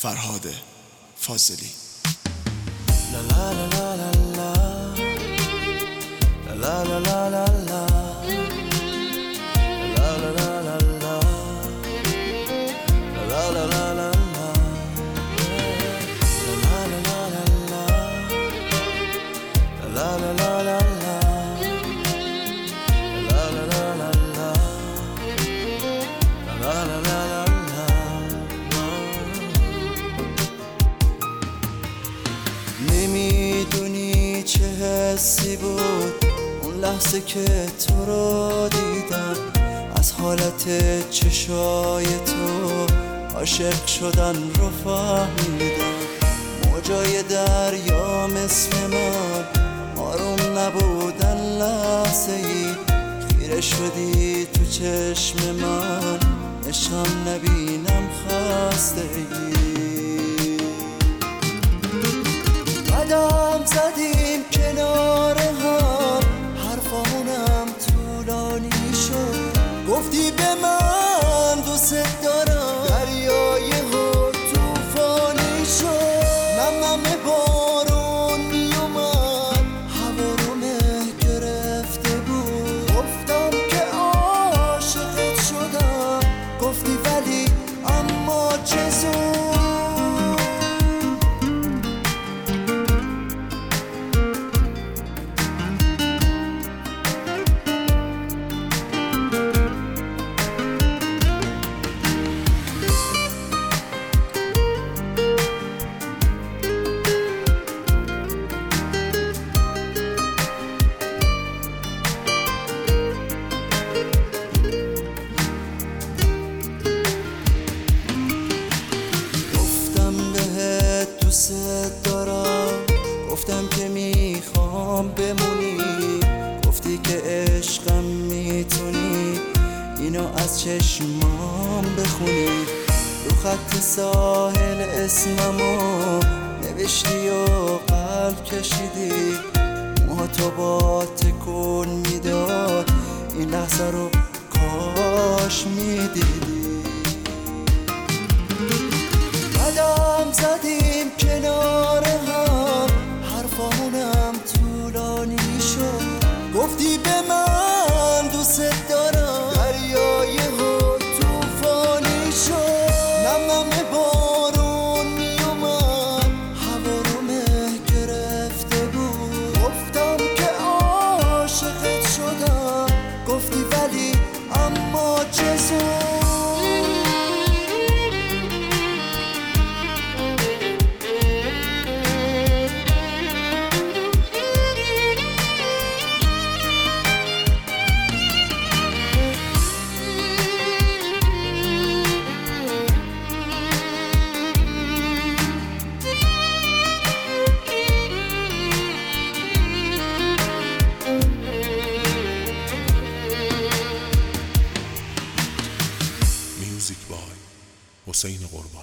فرهاد فاضلی. لا لا لا لا لا لا لا لا لا نمیدونی چه حسی بود اون لحظه که تو رو دیدم، از حالت چشای تو عاشق شدن رو فهمیدم. موجای دریا مثل من آروم نبودن، لحظه ای خیره شدی تو چشم من، نشان نبینم خستگی. قدم زدیم کنار هم، حرفامونم طولانی شد، گفتی به من دوست دارم، دریای هر توفانی شد. نم نم بارون میومد، هوا رو مه گرفته بود، گفتم که عاشقت شدم، گفتی ولی اما چه زود. دوست دارم، گفتم که میخوام بمونی، گفتی که عشقم میتونی اینو از چشمام بخونی. رو خط ساحل اسممو نوشتی و قلب کشیدی، موهاتو با تکون میداد، این لحظه رو کاش میدیدی. قدم زدیم کنار هم، حرفامونم طولانی شد، گفتی به من دوست دارم، دریای هر توفانی شد. نم نم بارون میومد، هوا رو مه گرفته بود، گفتم که عاشقت شدم، گفتی ولی اما چه زود. میوزیک بای حسین قربانی.